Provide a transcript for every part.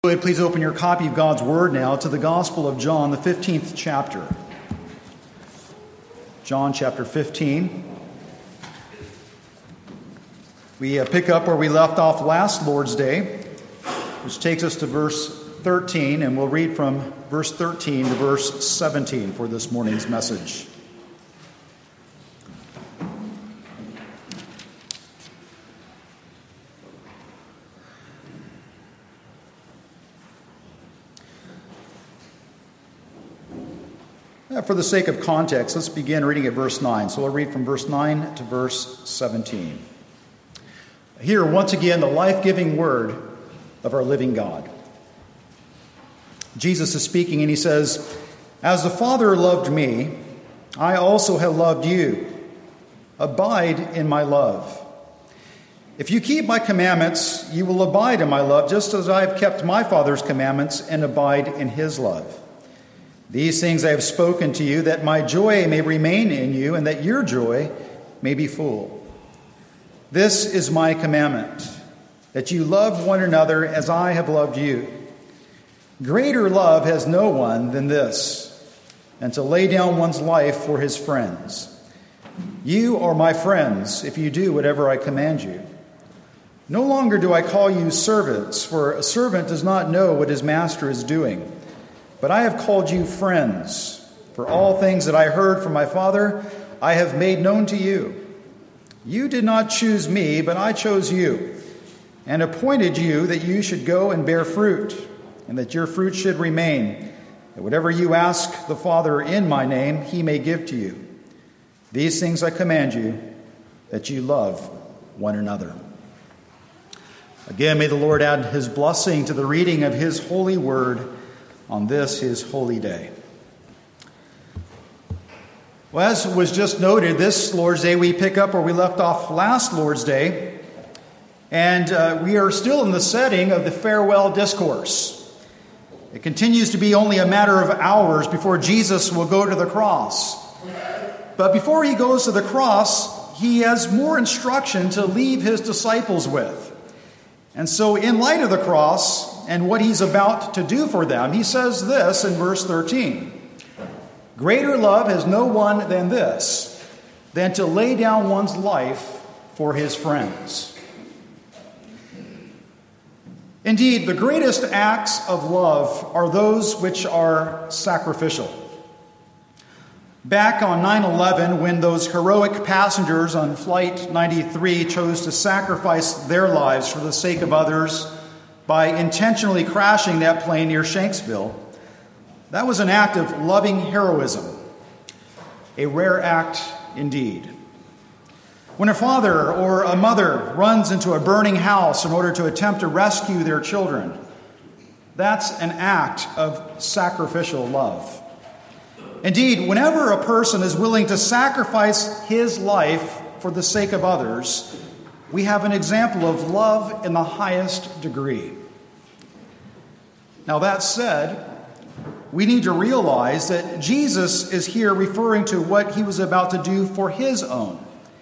Please open your copy of God's Word now to the Gospel of John, the 15th chapter. John chapter 15. We pick up where we left off last Lord's Day, which takes us to verse 13, and we'll read from verse 13 to verse 17 for this morning's message. For the sake of context, let's begin reading at verse 9. So we'll read from verse 9 to verse 17. Hear once again the life-giving word of our living God. Jesus is speaking and he says, "As the Father loved me, I also have loved you. Abide in my love. If you keep my commandments, you will abide in my love, just as I have kept my Father's commandments and abide in his love. These things I have spoken to you, that my joy may remain in you, and that your joy may be full. This is my commandment, that you love one another as I have loved you. Greater love has no one than this, and to lay down one's life for his friends. You are my friends if you do whatever I command you. No longer do I call you servants, for a servant does not know what his master is doing. But I have called you friends, for all things that I heard from my Father I have made known to you. You did not choose me, but I chose you, and appointed you that you should go and bear fruit, and that your fruit should remain, that whatever you ask the Father in my name, he may give to you. These things I command you, that you love one another." Again, may the Lord add his blessing to the reading of his holy word on this, his holy day. Well, as was just noted, this Lord's Day we pick up where we left off last Lord's Day, and we are still in the setting of the farewell discourse. It continues to be only a matter of hours before Jesus will go to the cross. But before he goes to the cross, he has more instruction to leave his disciples with. And so in light of the cross and what he's about to do for them, he says this in verse 13. "Greater love has no one than this, than to lay down one's life for his friends." Indeed, the greatest acts of love are those which are sacrificial. Back on 9/11, when those heroic passengers on Flight 93 chose to sacrifice their lives for the sake of others by intentionally crashing that plane near Shanksville, that was an act of loving heroism, a rare act indeed. When a father or a mother runs into a burning house in order to attempt to rescue their children, that's an act of sacrificial love. Indeed, whenever a person is willing to sacrifice his life for the sake of others, we have an example of love in the highest degree. Now, that said, we need to realize that Jesus is here referring to what he was about to do for his own.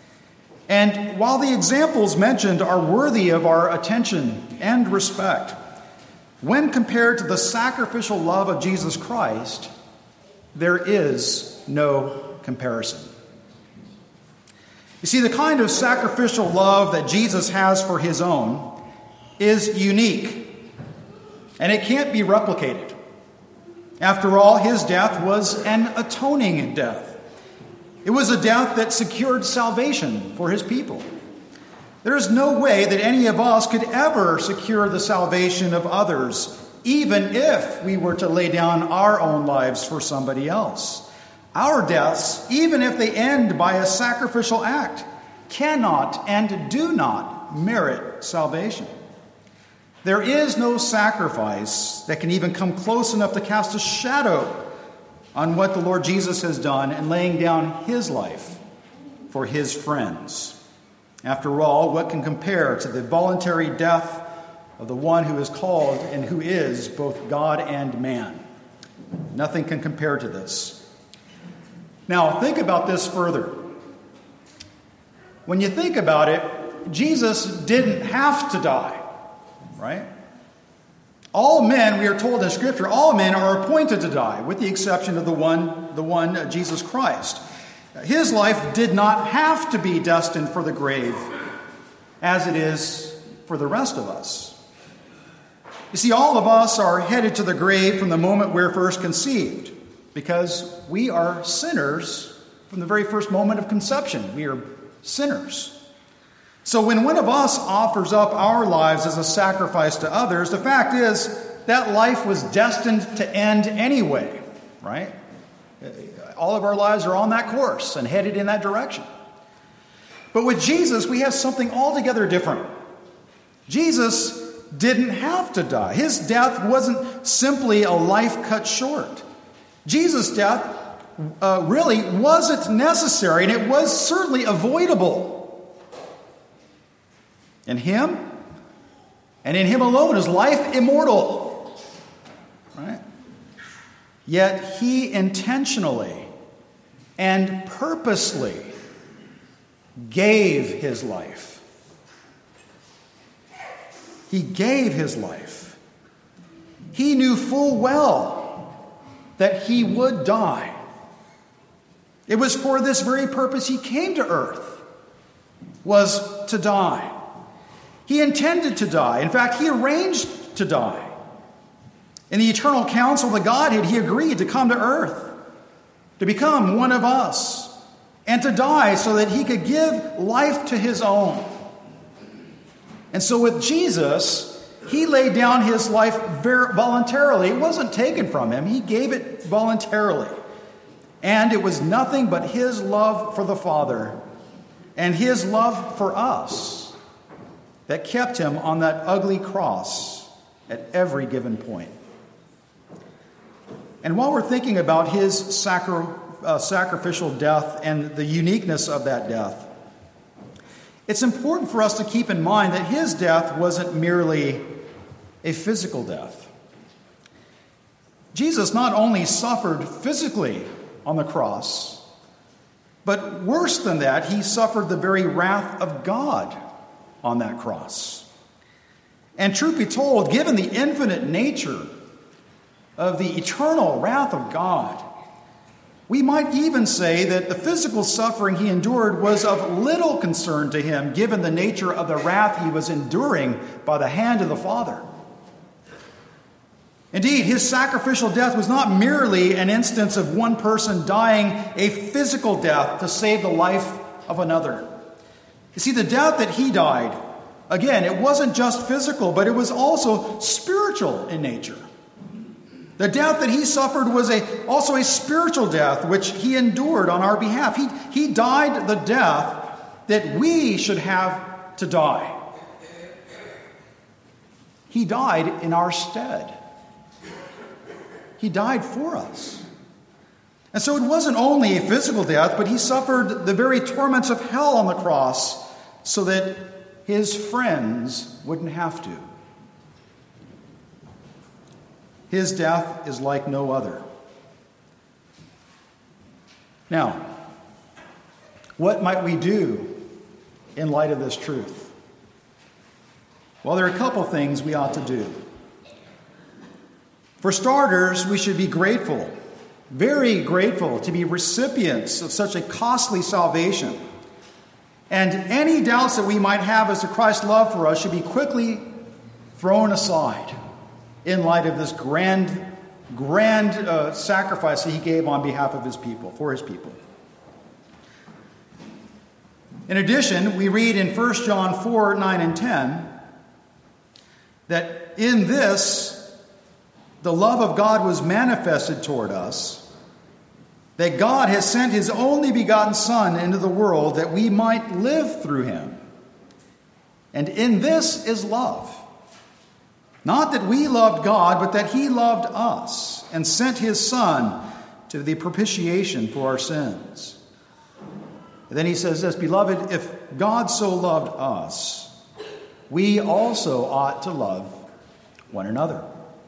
And while the examples mentioned are worthy of our attention and respect, when compared to the sacrificial love of Jesus Christ, there is no comparison. You see, the kind of sacrificial love that Jesus has for his own is unique, and it can't be replicated. After all, his death was an atoning death. It was a death that secured salvation for his people. There is no way that any of us could ever secure the salvation of others, even if we were to lay down our own lives for somebody else. Our deaths, even if they end by a sacrificial act, cannot and do not merit salvation. There is no sacrifice that can even come close enough to cast a shadow on what the Lord Jesus has done in laying down his life for his friends. After all, what can compare to the voluntary death of the one who is called and who is both God and man? Nothing can compare to this. Now, think about this further. When you think about it, Jesus didn't have to die, right? All men, we are told in Scripture, all men are appointed to die, with the exception of the one, Jesus Christ. His life did not have to be destined for the grave, as it is for the rest of us. You see, all of us are headed to the grave from the moment we're first conceived, because we are sinners from the very first moment of conception. We are sinners. So when one of us offers up our lives as a sacrifice to others, the fact is that life was destined to end anyway, right? All of our lives are on that course and headed in that direction. But with Jesus, we have something altogether different. Jesus didn't have to die. His death wasn't simply a life cut short. Jesus' death really wasn't necessary, and it was certainly avoidable. In him, and in him alone, is life immortal. Right? Yet he intentionally and purposely gave his life. He gave his life. He knew full well that he would die. It was for this very purpose he came to earth, was to die. He intended to die. In fact, he arranged to die. In the eternal counsel of the Godhead, he agreed to come to earth, to become one of us, and to die so that he could give life to his own. And so with Jesus, he laid down his life voluntarily. It wasn't taken from him. He gave it voluntarily. And it was nothing but his love for the Father and his love for us that kept him on that ugly cross at every given point. And while we're thinking about his sacrificial death and the uniqueness of that death, it's important for us to keep in mind that his death wasn't merely a physical death. Jesus not only suffered physically on the cross, but worse than that, he suffered the very wrath of God on that cross. And truth be told, given the infinite nature of the eternal wrath of God, we might even say that the physical suffering he endured was of little concern to him, given the nature of the wrath he was enduring by the hand of the Father. Indeed, his sacrificial death was not merely an instance of one person dying a physical death to save the life of another. You see, the death that he died, again, it wasn't just physical, but it was also spiritual in nature. The death that he suffered was also a spiritual death, which he endured on our behalf. He died the death that we should have to die. He died in our stead. He died for us. And so it wasn't only a physical death, but he suffered the very torments of hell on the cross so that his friends wouldn't have to. His death is like no other. Now, what might we do in light of this truth? Well, there are a couple things we ought to do. For starters, we should be grateful, very grateful, to be recipients of such a costly salvation. And any doubts that we might have as to Christ's love for us should be quickly thrown aside in light of this grand sacrifice that he gave on behalf of his people, for his people. In addition, we read in 1 John 4, 9 and 10, that in this, the love of God was manifested toward us, that God has sent his only begotten Son into the world that we might live through him. And in this is love. Not that we loved God, but that he loved us and sent his Son to the propitiation for our sins. And then he says this, Beloved, if God so loved us, we also ought to love one another.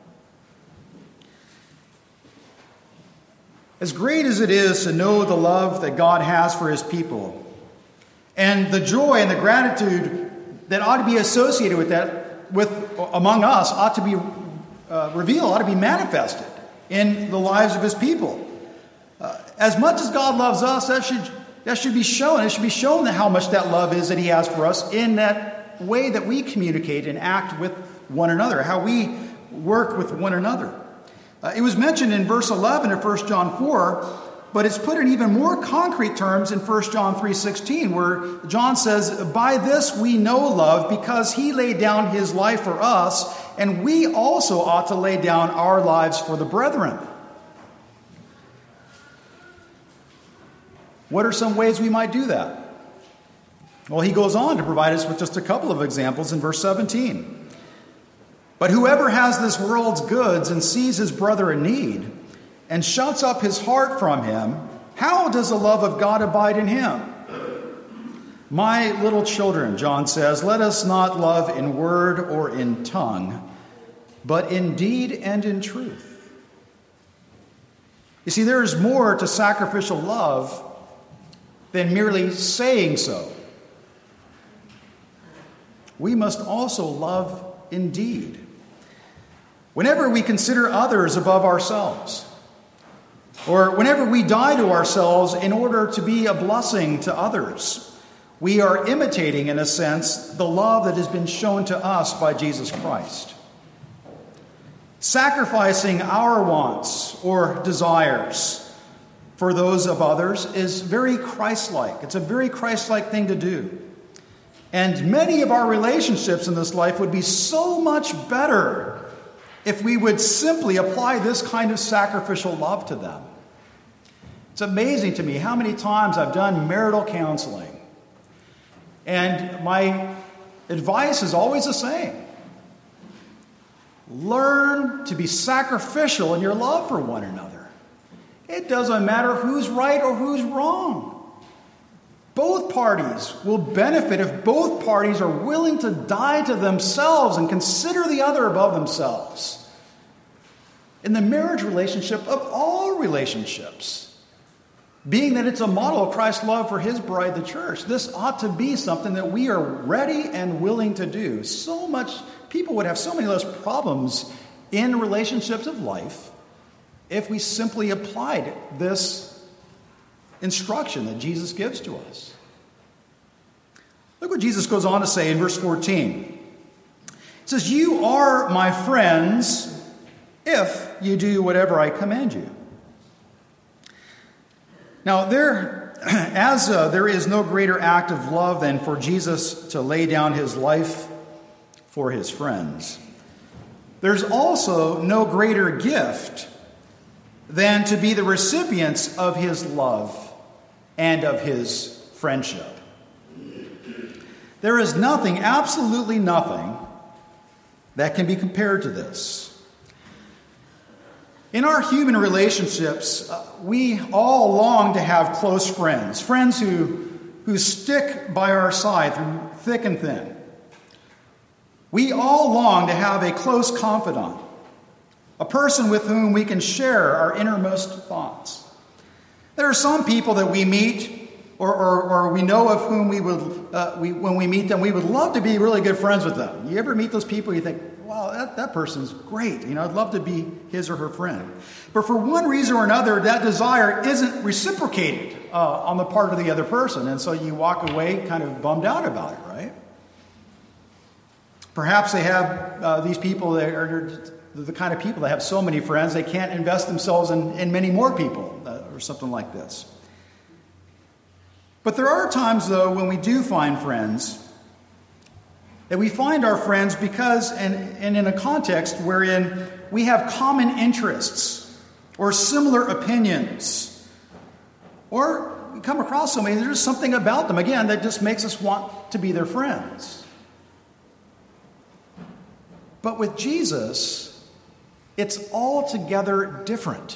As great as it is to know the love that God has for his people, and the joy and the gratitude that ought to be associated with that, among us, ought to be revealed, ought to be manifested in the lives of his people. As much as God loves us, that should be shown. It should be shown how much that love is that he has for us in that way that we communicate and act with one another, how we work with one another. It was mentioned in verse 11 of 1 John 4, but it's put in even more concrete terms in 1 John 3:16, where John says, "By this we know love, because he laid down his life for us, and we also ought to lay down our lives for the brethren." What are some ways we might do that? Well, he goes on to provide us with just a couple of examples in verse 17. "But whoever has this world's goods and sees his brother in need and shuts up his heart from him, how does the love of God abide in him? My little children," John says, "let us not love in word or in tongue, but in deed and in truth." You see, there is more to sacrificial love than merely saying so. We must also love indeed. Whenever we consider others above ourselves, or whenever we die to ourselves in order to be a blessing to others, we are imitating, in a sense, the love that has been shown to us by Jesus Christ. Sacrificing our wants or desires for those of others is very Christ-like. It's a very Christ-like thing to do. And many of our relationships in this life would be so much better if we would simply apply this kind of sacrificial love to them. It's amazing to me how many times I've done marital counseling, and my advice is always the same. Learn to be sacrificial in your love for one another. It doesn't matter who's right or who's wrong. Both parties will benefit if both parties are willing to die to themselves and consider the other above themselves. In the marriage relationship of all relationships, being that it's a model of Christ's love for his bride, the church, this ought to be something that we are ready and willing to do. So much, people would have so many less problems in relationships of life if we simply applied this instruction that Jesus gives to us. Look what Jesus goes on to say in verse 14. He says, "You are my friends if you do whatever I command you." Now, there is no greater act of love than for Jesus to lay down his life for his friends, there's also no greater gift than to be the recipients of his love and of his friendship. There is nothing, absolutely nothing, that can be compared to this. In our human relationships, we all long to have close friends, friends who stick by our side through thick and thin. We all long to have a close confidant, a person with whom we can share our innermost thoughts. There are some people that we meet or we know of whom when we meet them, we would love to be really good friends with them. You ever meet those people you think, wow, that person's great. I'd love to be his or her friend. But for one reason or another, that desire isn't reciprocated on the part of the other person. And so you walk away kind of bummed out about it, right? Perhaps they have these people that are the kind of people that have so many friends, they can't invest themselves in many more people or something like this. But there are times, though, when we do find friends, that we find our friends because, and in a context wherein we have common interests or similar opinions, or we come across somebody, there's something about them, again, that just makes us want to be their friends. But with Jesus, it's altogether different.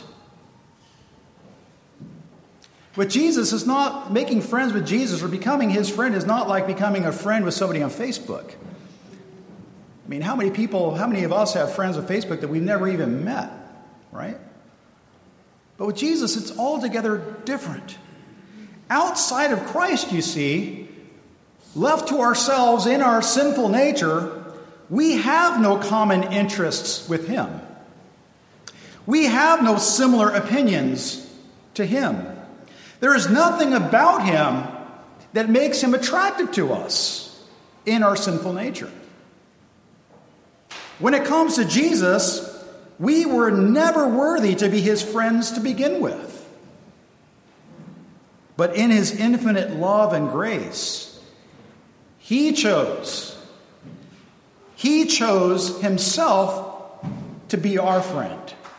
With Jesus, it's not making friends with Jesus or becoming his friend is not like becoming a friend with somebody on Facebook. I mean, how many of us have friends on Facebook that we've never even met, right? But with Jesus, it's altogether different. Outside of Christ, you see, left to ourselves in our sinful nature, we have no common interests with him. We have no similar opinions to him. There is nothing about him that makes him attractive to us in our sinful nature. When it comes to Jesus, we were never worthy to be his friends to begin with. But in his infinite love and grace, he chose himself to be our friend.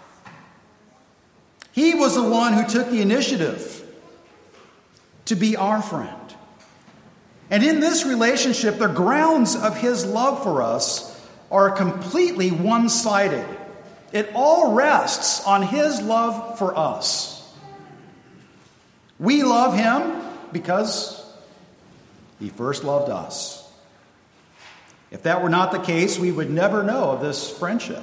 He was the one who took the initiative to be our friend. And in this relationship, the grounds of his love for us are completely one-sided. It all rests on his love for us. We love him because he first loved us. If that were not the case, we would never know of this friendship.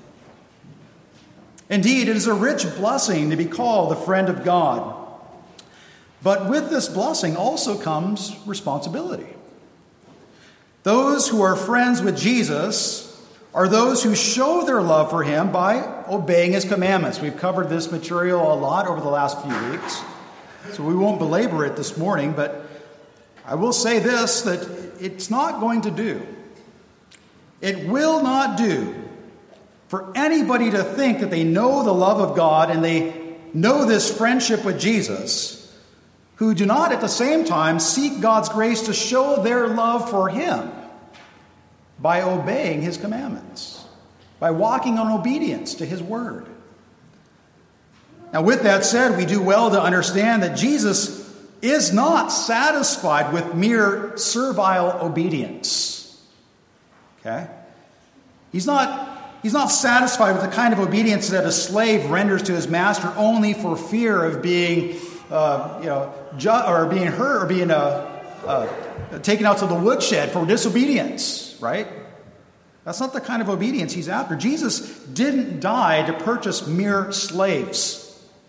Indeed, it is a rich blessing to be called the friend of God. But with this blessing also comes responsibility. Those who are friends with Jesus are those who show their love for him by obeying his commandments. We've covered this material a lot over the last few weeks, so we won't belabor it this morning, but I will say this, that it's not going to do. It will not do for anybody to think that they know the love of God and they know this friendship with Jesus, who do not at the same time seek God's grace to show their love for him by obeying his commandments, by walking in obedience to his word. Now, with that said, we do well to understand that Jesus is not satisfied with mere servile obedience. Okay? He's not satisfied with the kind of obedience that a slave renders to his master only for fear of being, or being hurt, or being taken out to the woodshed for disobedience, right? That's not the kind of obedience he's after. Jesus didn't die to purchase mere slaves.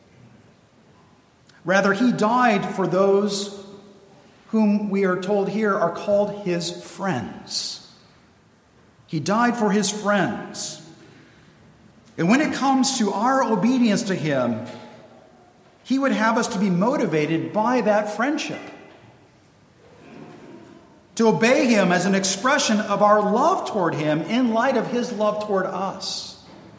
Rather, he died for those whom we are told here are called his friends. He died for his friends. And when it comes to our obedience to him, he would have us to be motivated by that friendship. To obey him as an expression of our love toward him in light of his love toward us.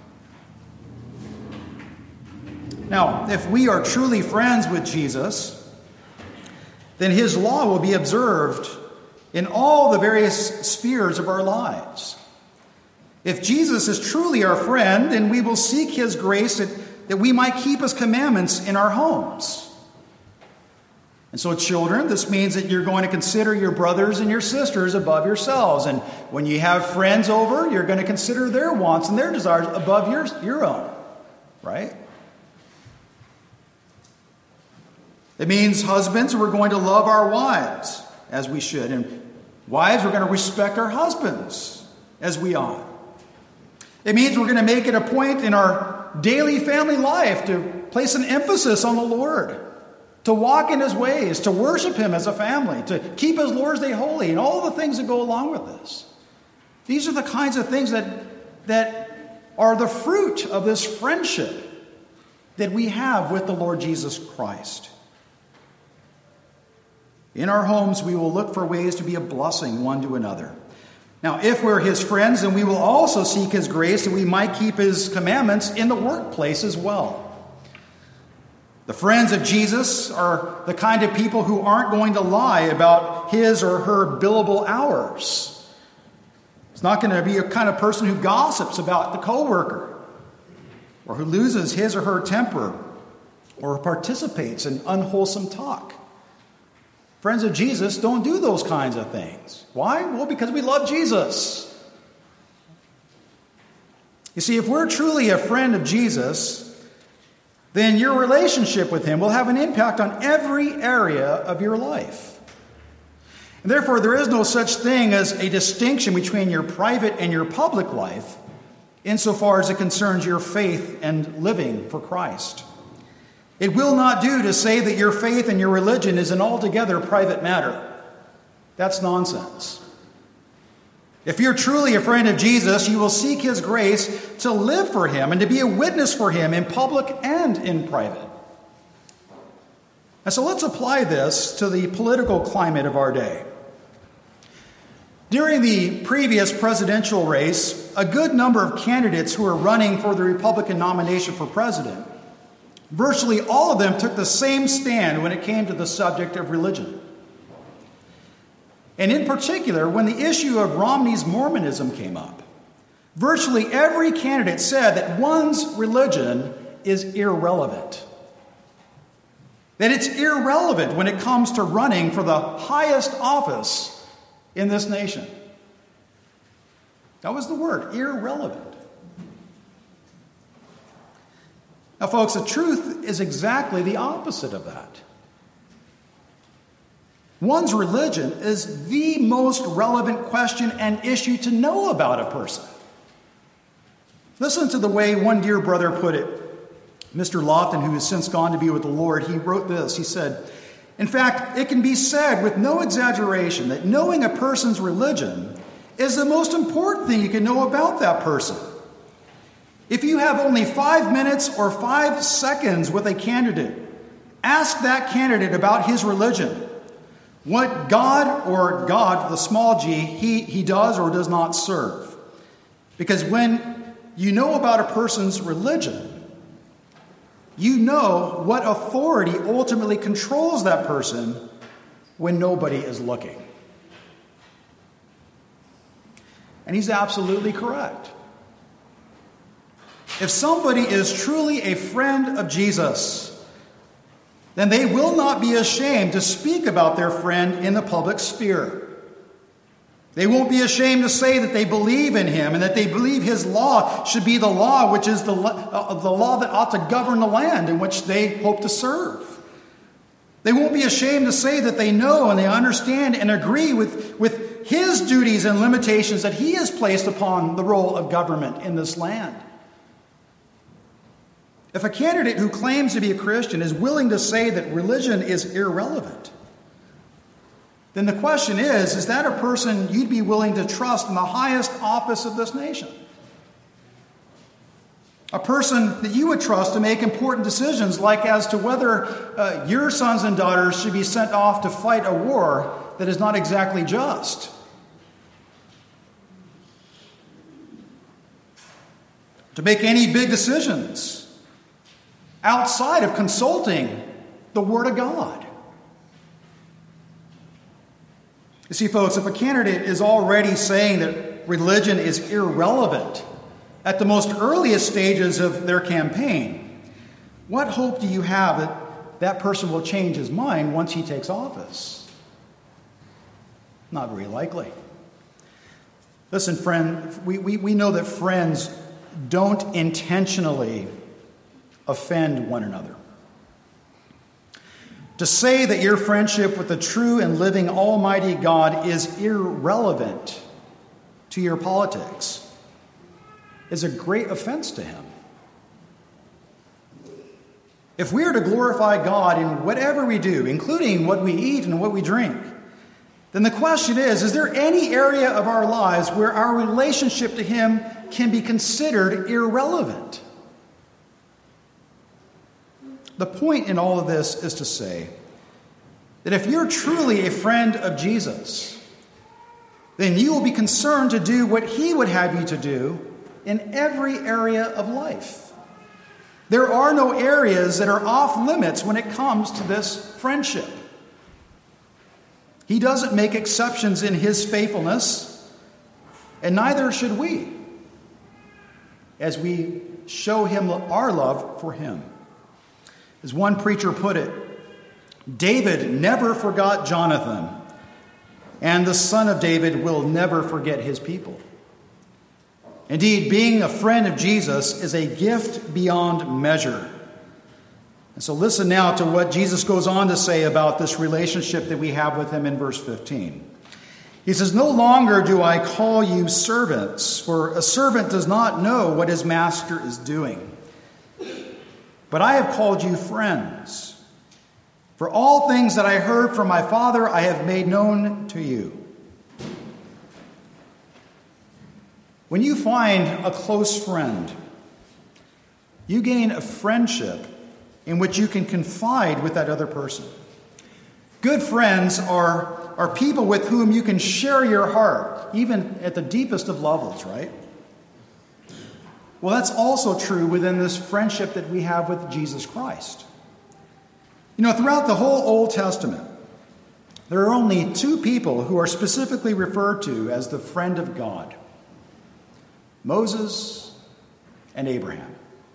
Now, if we are truly friends with Jesus, then his law will be observed in all the various spheres of our lives. If Jesus is truly our friend, then we will seek his grace that we might keep his commandments in our homes. And so, children, this means that you're going to consider your brothers and your sisters above yourselves. And when you have friends over, you're going to consider their wants and their desires above your own. Right? It means, husbands, we're going to love our wives as we should. And wives, we're going to respect our husbands as we ought. It means we're going to make it a point in our daily family life to place an emphasis on the Lord, to walk in his ways, to worship him as a family, to keep his Lord's Day holy, and all the things that go along with this. These are the kinds of things that are the fruit of this friendship that we have with the Lord Jesus Christ. In our homes, we will look for ways to be a blessing one to another. Now, if we're his friends, then we will also seek his grace that we might keep his commandments in the workplace as well. The friends of Jesus are the kind of people who aren't going to lie about his or her billable hours. It's not going to be a kind of person who gossips about the coworker, or who loses his or her temper, or participates in unwholesome talk. Friends of Jesus don't do those kinds of things. Why? Well, because we love Jesus. You see, if we're truly a friend of Jesus, then your relationship with him will have an impact on every area of your life. And therefore, there is no such thing as a distinction between your private and your public life, insofar as it concerns your faith and living for Christ. It will not do to say that your faith and your religion is an altogether private matter. That's nonsense. If you're truly a friend of Jesus, you will seek his grace to live for him and to be a witness for him in public and in private. And so let's apply this to the political climate of our day. During the previous presidential race, a good number of candidates who were running for the Republican nomination for president, virtually all of them took the same stand when it came to the subject of religion. And in particular, when the issue of Romney's Mormonism came up, virtually every candidate said that one's religion is irrelevant. That it's irrelevant when it comes to running for the highest office in this nation. That was the word, irrelevant. Now, folks, the truth is exactly the opposite of that. One's religion is the most relevant question and issue to know about a person. Listen to the way one dear brother put it. Mr. Lofton, who has since gone to be with the Lord, he wrote this. He said, "In fact, it can be said with no exaggeration that knowing a person's religion is the most important thing you can know about that person. If you have only 5 minutes or 5 seconds with a candidate, ask that candidate about his religion. What God, or God, the small g, he does or does not serve. Because when you know about a person's religion, you know what authority ultimately controls that person when nobody is looking." And he's absolutely correct. If somebody is truly a friend of Jesus, then they will not be ashamed to speak about their friend in the public sphere. They won't be ashamed to say that they believe in him and that they believe his law should be the law, which is the law that ought to govern the land in which they hope to serve. They won't be ashamed to say that they know and they understand and agree with his duties and limitations that he has placed upon the role of government in this land. If a candidate who claims to be a Christian is willing to say that religion is irrelevant, then the question is that a person you'd be willing to trust in the highest office of this nation? A person that you would trust to make important decisions, like as to whether your sons and daughters should be sent off to fight a war that is not exactly just. To make any big decisions outside of consulting the Word of God. You see, folks, if a candidate is already saying that religion is irrelevant at the most earliest stages of their campaign, what hope do you have that that person will change his mind once he takes office? Not very likely. Listen, friend, we know that friends don't intentionally offend one another. To say that your friendship with the true and living Almighty God is irrelevant to your politics is a great offense to him. If we are to glorify God in whatever we do, including what we eat and what we drink, then the question is there any area of our lives where our relationship to him can be considered irrelevant? The point in all of this is to say that if you're truly a friend of Jesus, then you will be concerned to do what he would have you to do in every area of life. There are no areas that are off limits when it comes to this friendship. He doesn't make exceptions in his faithfulness, and neither should we, as we show him our love for him. As one preacher put it, David never forgot Jonathan, and the son of David will never forget his people. Indeed, being a friend of Jesus is a gift beyond measure. And so listen now to what Jesus goes on to say about this relationship that we have with him in verse 15. He says, "No longer do I call you servants, for a servant does not know what his master is doing. But I have called you friends. For all things that I heard from my Father I have made known to you." When you find a close friend, you gain a friendship in which you can confide with that other person. Good friends are people with whom you can share your heart, even at the deepest of levels, right? Well, that's also true within this friendship that we have with Jesus Christ. You know, throughout the whole Old Testament, there are only two people who are specifically referred to as the friend of God: Moses and Abraham.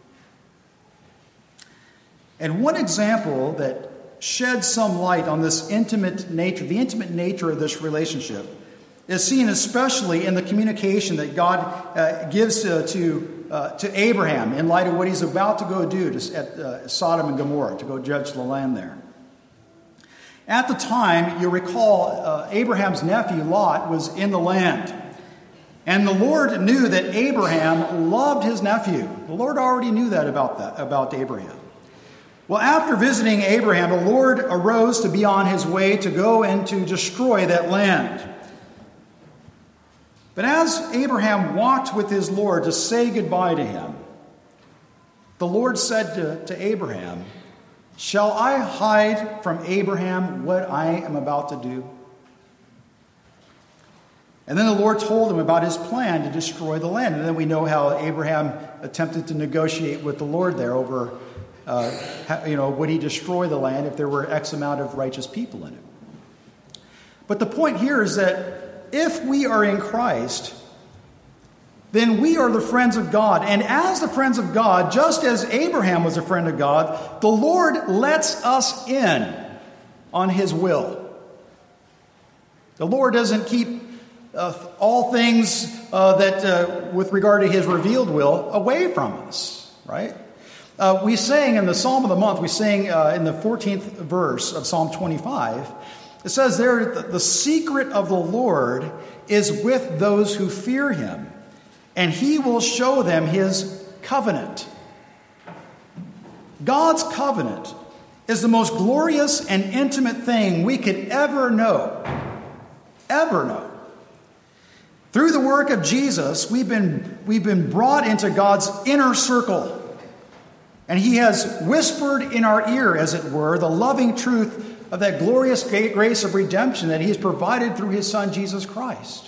And one example that sheds some light on this intimate nature, the intimate nature of this relationship, is seen especially in the communication that God gives to Abraham in light of what he's about to go do at Sodom and Gomorrah, to go judge the land there. At the time, you recall, Abraham's nephew Lot was in the land. And the Lord knew that Abraham loved his nephew. The Lord already knew that about Abraham. Well, after visiting Abraham, the Lord arose to be on his way to go and to destroy that land. But as Abraham walked with his Lord to say goodbye to him, the Lord said to Abraham, "Shall I hide from Abraham what I am about to do?" And then the Lord told him about his plan to destroy the land. And then we know how Abraham attempted to negotiate with the Lord there over would he destroy the land if there were X amount of righteous people in it. But the point here is that if we are in Christ, then we are the friends of God. And as the friends of God, just as Abraham was a friend of God, the Lord lets us in on his will. The Lord doesn't keep all things with regard to his revealed will away from us, right? We sang in the Psalm of the Month, we sang in the 14th verse of Psalm 25, it says there, the secret of the Lord is with those who fear him, and he will show them his covenant. God's covenant is the most glorious and intimate thing we could ever know. Ever know. Through the work of Jesus, we've been brought into God's inner circle. And he has whispered in our ear, as it were, the loving truth of that glorious grace of redemption that he has provided through his Son, Jesus Christ.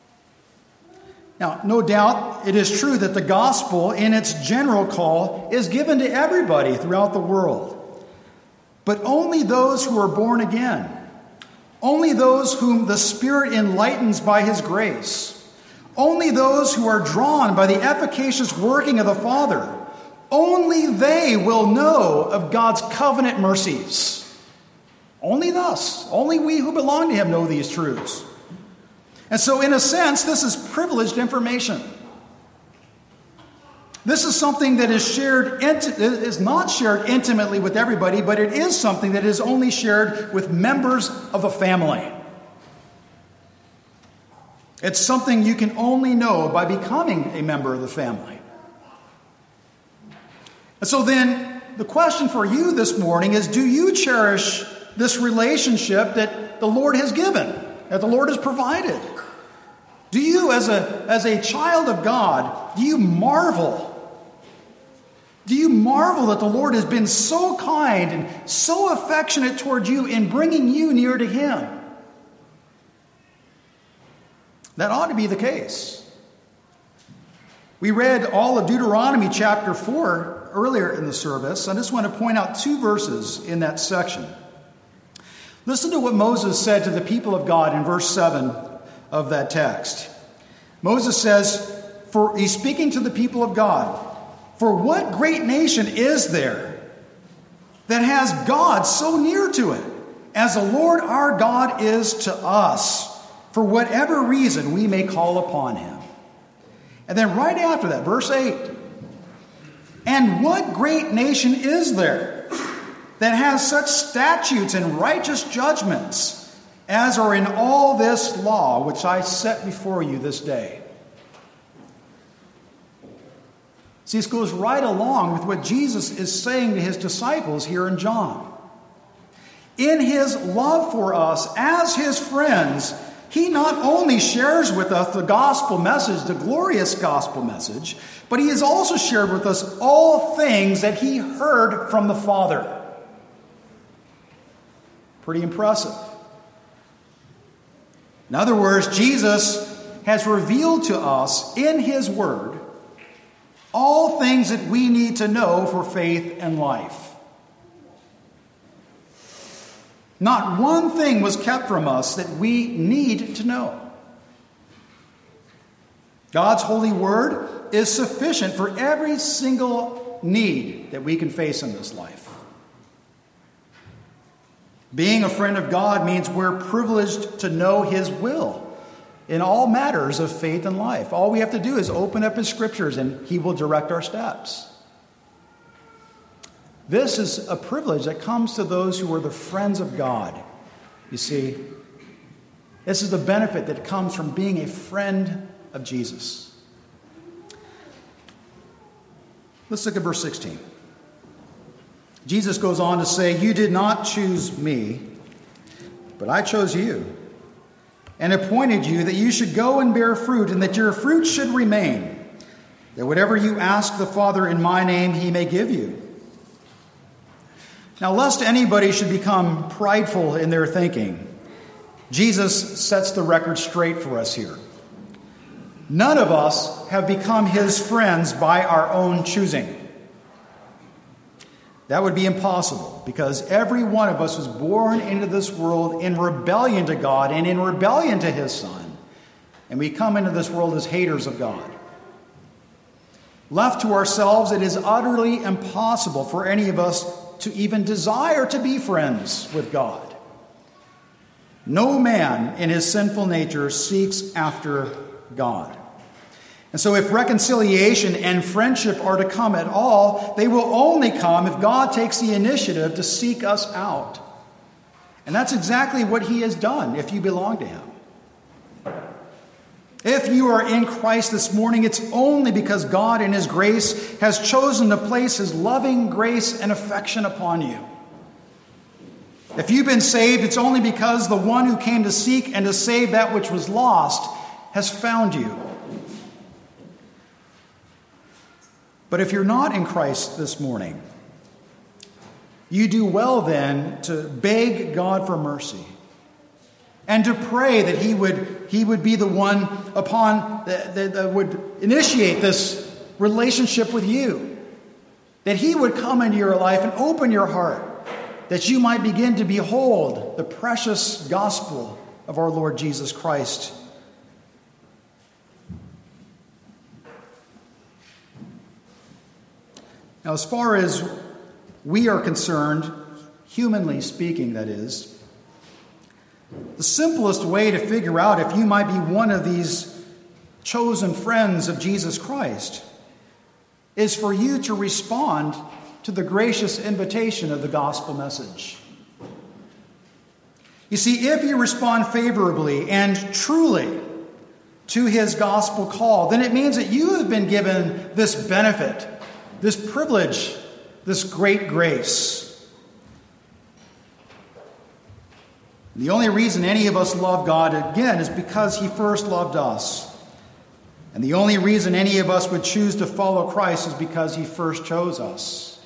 Now, no doubt it is true that the gospel, in its general call, is given to everybody throughout the world. But only those who are born again, only those whom the Spirit enlightens by his grace, only those who are drawn by the efficacious working of the Father, only they will know of God's covenant mercies. Only thus, only we who belong to him know these truths. And so, in a sense, this is privileged information. This is something that is not shared intimately with everybody, but it is something that is only shared with members of a family. It's something you can only know by becoming a member of the family. And so then, the question for you this morning is, do you cherish this relationship that the Lord has given, that the Lord has provided? Do you, as a child of God, do you marvel? Do you marvel that the Lord has been so kind and so affectionate toward you in bringing you near to him? That ought to be the case. We read all of Deuteronomy chapter 4 earlier in the service. I just want to point out two verses in that section. Listen to what Moses said to the people of God in verse 7 of that text. Moses says, he's speaking to the people of God, "For what great nation is there that has God so near to it, as the Lord our God is to us, for whatever reason we may call upon him?" And then right after that, verse 8, "And what great nation is there that has such statutes and righteous judgments as are in all this law which I set before you this day?" See, this goes right along with what Jesus is saying to his disciples here in John. In his love for us as his friends, He not only shares with us the gospel message, the glorious gospel message, but he has also shared with us all things that he heard from the Father. Pretty impressive. In other words, Jesus has revealed to us in his word all things that we need to know for faith and life. Not one thing was kept from us that we need to know. God's holy word is sufficient for every single need that we can face in this life. Being a friend of God means we're privileged to know his will in all matters of faith and life. All we have to do is open up his scriptures and he will direct our steps. This is a privilege that comes to those who are the friends of God. You see, this is the benefit that comes from being a friend of Jesus. Let's look at verse 16. Jesus goes on to say, "You did not choose me, but I chose you, and appointed you that you should go and bear fruit, and that your fruit should remain, that whatever you ask the Father in my name, he may give you." Now, lest anybody should become prideful in their thinking, Jesus sets the record straight for us here. None of us have become his friends by our own choosing. That would be impossible, because every one of us was born into this world in rebellion to God and in rebellion to his Son. And we come into this world as haters of God. Left to ourselves, it is utterly impossible for any of us to even desire to be friends with God. No man in his sinful nature seeks after God. And so if reconciliation and friendship are to come at all, they will only come if God takes the initiative to seek us out. And that's exactly what he has done if you belong to him. If you are in Christ this morning, it's only because God in his grace has chosen to place his loving grace and affection upon you. If you've been saved, it's only because the one who came to seek and to save that which was lost has found you. But if you're not in Christ this morning, you do well then to beg God for mercy and to pray that he would be the one upon that would initiate this relationship with you. That he would come into your life and open your heart, that you might begin to behold the precious gospel of our Lord Jesus Christ. Now, as far as we are concerned, humanly speaking, that is, the simplest way to figure out if you might be one of these chosen friends of Jesus Christ is for you to respond to the gracious invitation of the gospel message. You see, if you respond favorably and truly to his gospel call, then it means that you have been given this benefit, this privilege, this great grace. The only reason any of us love God, again, is because he first loved us. And the only reason any of us would choose to follow Christ is because he first chose us.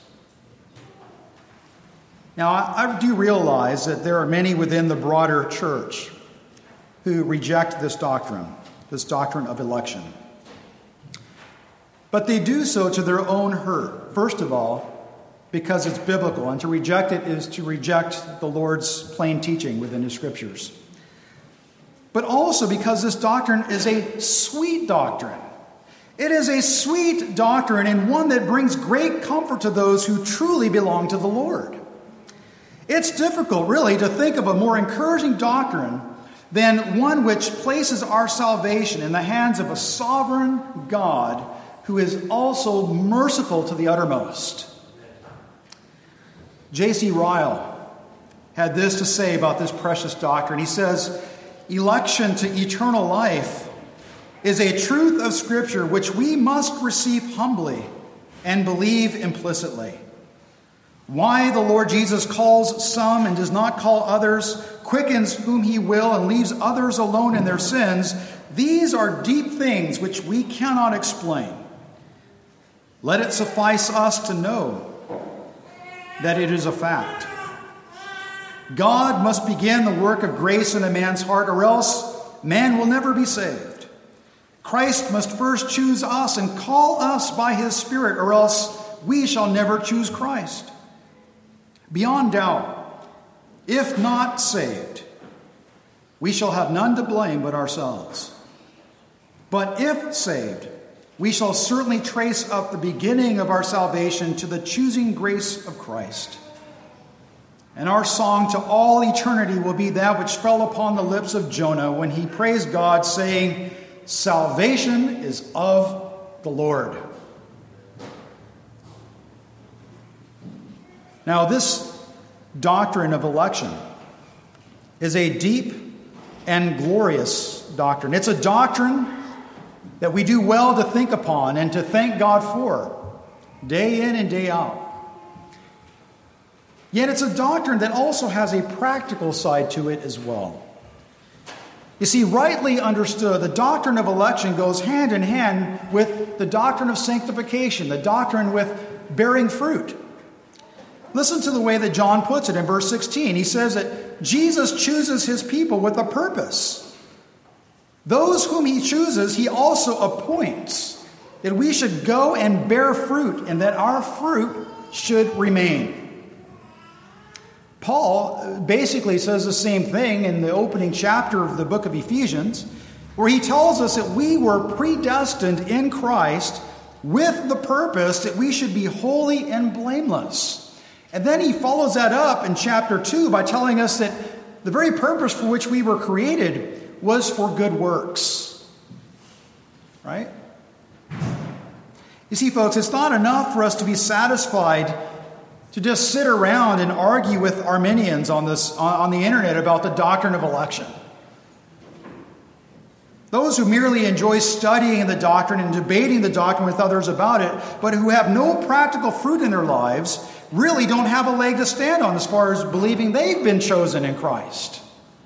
Now, I do realize that there are many within the broader church who reject this doctrine of election. But they do so to their own hurt. First of all, because it's biblical, and to reject it is to reject the Lord's plain teaching within his scriptures. But also because this doctrine is a sweet doctrine. It is a sweet doctrine and one that brings great comfort to those who truly belong to the Lord. It's difficult, really, to think of a more encouraging doctrine than one which places our salvation in the hands of a sovereign God who is also merciful to the uttermost. J.C. Ryle had this to say about this precious doctrine. He says, "Election to eternal life is a truth of Scripture which we must receive humbly and believe implicitly. Why the Lord Jesus calls some and does not call others, quickens whom he will, and leaves others alone in their sins, these are deep things which we cannot explain. Let it suffice us to know that it is a fact. God must begin the work of grace in a man's heart, or else man will never be saved. Christ must first choose us and call us by his Spirit, or else we shall never choose Christ. Beyond doubt, if not saved, we shall have none to blame but ourselves. But if saved, we shall certainly trace up the beginning of our salvation to the choosing grace of Christ. And our song to all eternity will be that which fell upon the lips of Jonah when he praised God, saying, "Salvation is of the Lord." Now, this doctrine of election is a deep and glorious doctrine. It's a doctrine that we do well to think upon and to thank God for, day in and day out. Yet it's a doctrine that also has a practical side to it as well. You see, rightly understood, the doctrine of election goes hand in hand with the doctrine of sanctification, the doctrine with bearing fruit. Listen to the way that John puts it in verse 16. He says that Jesus chooses his people with a purpose. Those whom he chooses, he also appoints that we should go and bear fruit and that our fruit should remain. Paul basically says the same thing in the opening chapter of the book of Ephesians, where he tells us that we were predestined in Christ with the purpose that we should be holy and blameless. And then he follows that up in chapter 2 by telling us that the very purpose for which we were created was for good works. Right? You see, folks, it's not enough for us to be satisfied to just sit around and argue with Arminians on the internet about the doctrine of election. Those who merely enjoy studying the doctrine and debating the doctrine with others about it, but who have no practical fruit in their lives, really don't have a leg to stand on as far as believing they've been chosen in Christ.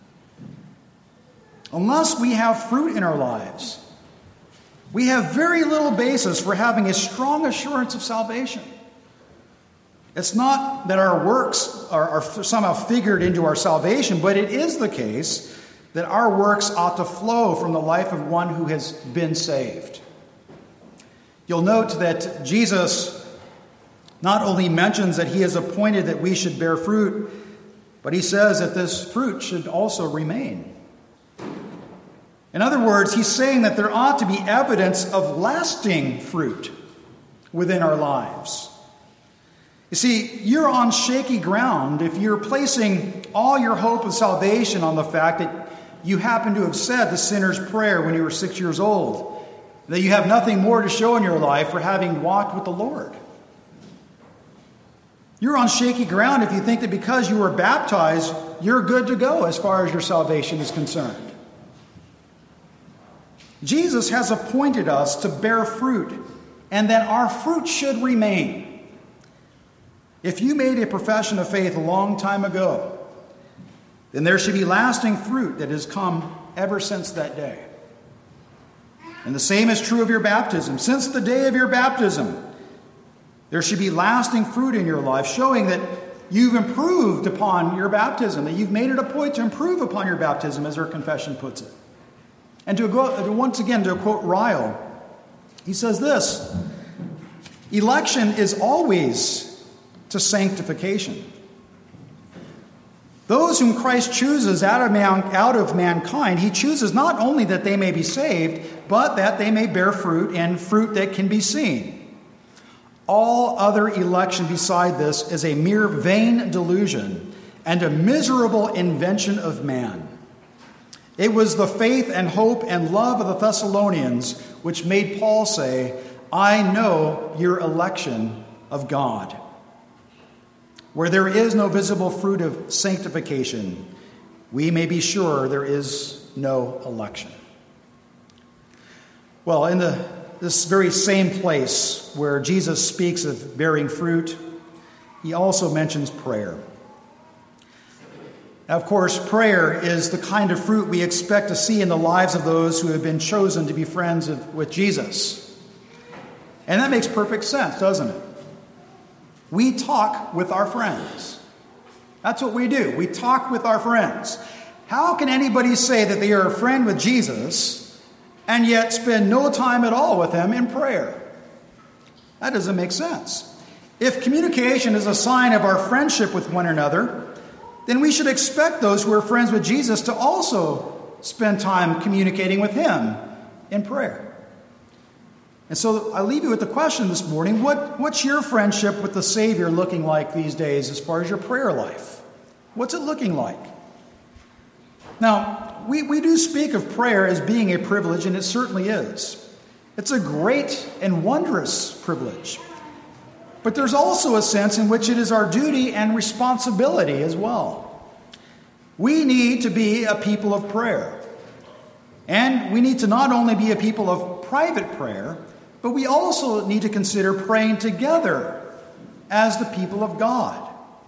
Unless we have fruit in our lives, we have very little basis for having a strong assurance of salvation. It's not that our works are somehow figured into our salvation, but it is the case that our works ought to flow from the life of one who has been saved. You'll note that Jesus not only mentions that he has appointed that we should bear fruit, but he says that this fruit should also remain. In other words, he's saying that there ought to be evidence of lasting fruit within our lives. You see, you're on shaky ground if you're placing all your hope of salvation on the fact that you happen to have said the sinner's prayer when you were 6 years old, that you have nothing more to show in your life for having walked with the Lord. You're on shaky ground if you think that because you were baptized, you're good to go as far as your salvation is concerned. Jesus has appointed us to bear fruit, and that our fruit should remain. If you made a profession of faith a long time ago, then there should be lasting fruit that has come ever since that day. And the same is true of your baptism. Since the day of your baptism, there should be lasting fruit in your life, showing that you've improved upon your baptism, that you've made it a point to improve upon your baptism, as our confession puts it. And once again, to quote Ryle, he says this: election is always to sanctification. Those whom Christ chooses out of mankind, he chooses not only that they may be saved, but that they may bear fruit, and fruit that can be seen. All other election beside this is a mere vain delusion and a miserable invention of man. It was the faith and hope and love of the Thessalonians which made Paul say, "I know your election of God." Where there is no visible fruit of sanctification, we may be sure there is no election. Well, in this very same place where Jesus speaks of bearing fruit, he also mentions prayer. Now, of course, prayer is the kind of fruit we expect to see in the lives of those who have been chosen to be friends with Jesus. And that makes perfect sense, doesn't it? We talk with our friends. That's what we do. We talk with our friends. How can anybody say that they are a friend with Jesus and yet spend no time at all with him in prayer? That doesn't make sense. If communication is a sign of our friendship with one another, then we should expect those who are friends with Jesus to also spend time communicating with him in prayer. And so I leave you with the question this morning, what's your friendship with the Savior looking like these days as far as your prayer life? What's it looking like? Now, we do speak of prayer as being a privilege, and it certainly is. It's a great and wondrous privilege. But there's also a sense in which it is our duty and responsibility as well. We need to be a people of prayer. And we need to not only be a people of private prayer, but we also need to consider praying together as the people of God.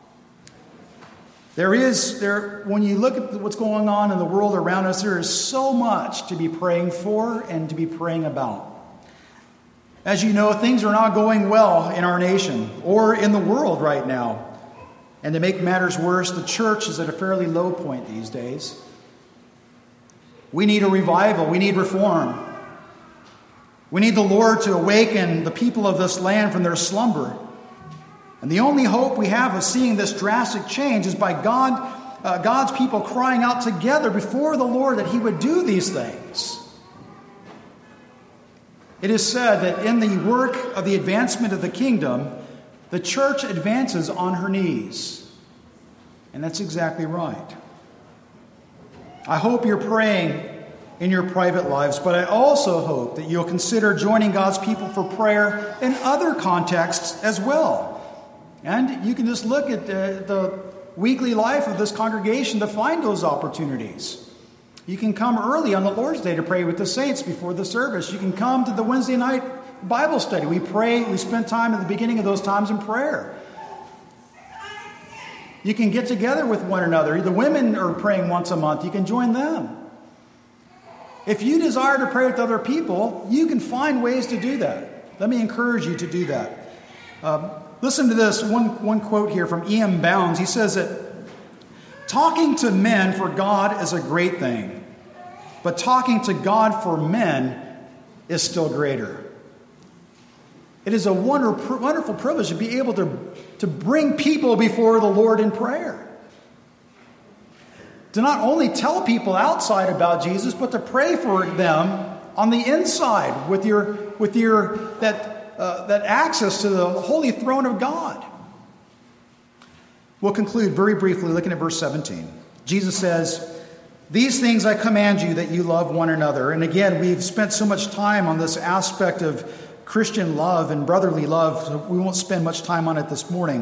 When you look at what's going on in the world around us, there is so much to be praying for and to be praying about. As you know, things are not going well in our nation or in the world right now. And to make matters worse, the church is at a fairly low point these days. We need a revival. We need reform. We need the Lord to awaken the people of this land from their slumber. And the only hope we have of seeing this drastic change is by God's people crying out together before the Lord that he would do these things. It is said that in the work of the advancement of the kingdom, the church advances on her knees. And that's exactly right. I hope you're praying in your private lives, but I also hope that you'll consider joining God's people for prayer in other contexts as well. And you can just look at the weekly life of this congregation to find those opportunities. You can come early on the Lord's Day to pray with the saints before the service. You can come to the Wednesday night Bible study. We pray, we spend time at the beginning of those times in prayer. You can get together with one another. The women are praying once a month. You can join them. If you desire to pray with other people, you can find ways to do that. Let me encourage you to do that. Listen to this, one quote here from E.M. Bounds. He says that talking to men for God is a great thing, but talking to God for men is still greater. It is a wonderful privilege to be able to bring people before the Lord in prayer. To not only tell people outside about Jesus, but to pray for them on the inside with that access to the holy throne of God. We'll conclude very briefly looking at verse 17. Jesus says, "These things I command you, that you love one another." And again, we've spent so much time on this aspect of Christian love and brotherly love, so we won't spend much time on it this morning.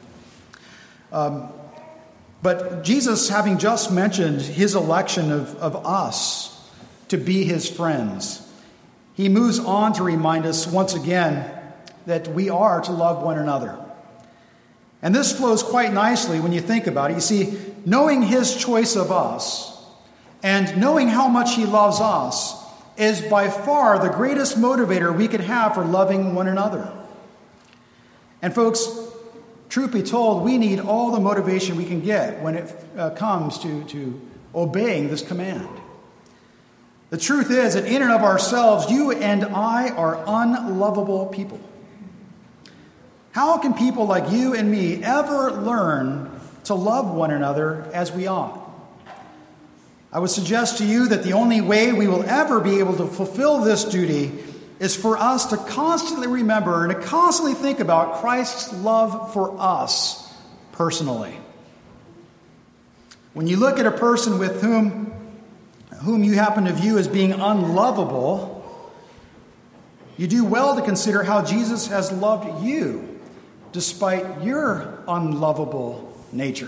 But Jesus, having just mentioned his election of us to be his friends, he moves on to remind us once again that we are to love one another. And this flows quite nicely when you think about it. You see, knowing his choice of us and knowing how much he loves us is by far the greatest motivator we could have for loving one another. And folks, truth be told, we need all the motivation we can get when it comes to obeying this command. The truth is that in and of ourselves, you and I are unlovable people. How can people like you and me ever learn to love one another as we ought? I would suggest to you that the only way we will ever be able to fulfill this duty is for us to constantly remember and to constantly think about Christ's love for us personally. When you look at a person with whom you happen to view as being unlovable, you do well to consider how Jesus has loved you despite your unlovable nature.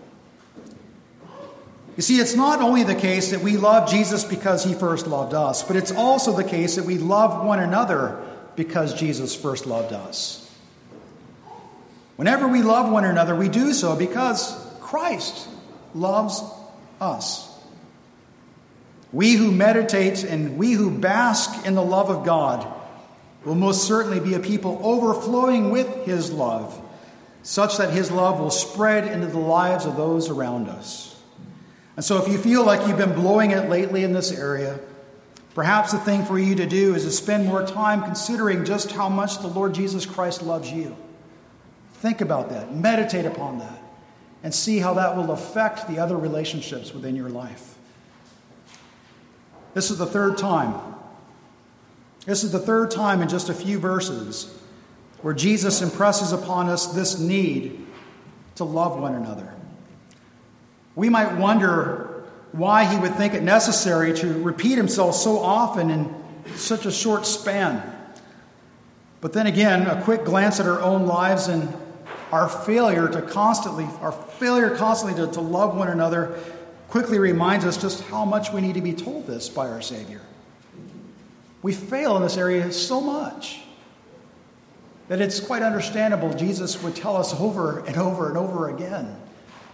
You see, it's not only the case that we love Jesus because he first loved us, but it's also the case that we love one another because Jesus first loved us. Whenever we love one another, we do so because Christ loves us. We who meditate and we who bask in the love of God will most certainly be a people overflowing with his love, such that his love will spread into the lives of those around us. And so if you feel like you've been blowing it lately in this area, perhaps the thing for you to do is to spend more time considering just how much the Lord Jesus Christ loves you. Think about that, meditate upon that, and see how that will affect the other relationships within your life. This is the third time. This is the third time in just a few verses where Jesus impresses upon us this need to love one another. We might wonder why he would think it necessary to repeat himself so often in such a short span. But then again, a quick glance at our own lives and our failure constantly to love one another quickly reminds us just how much we need to be told this by our Savior. We fail in this area so much that it's quite understandable Jesus would tell us over and over and over again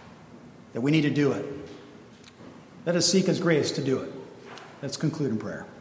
that we need to do it. Let us seek his grace to do it. Let's conclude in prayer.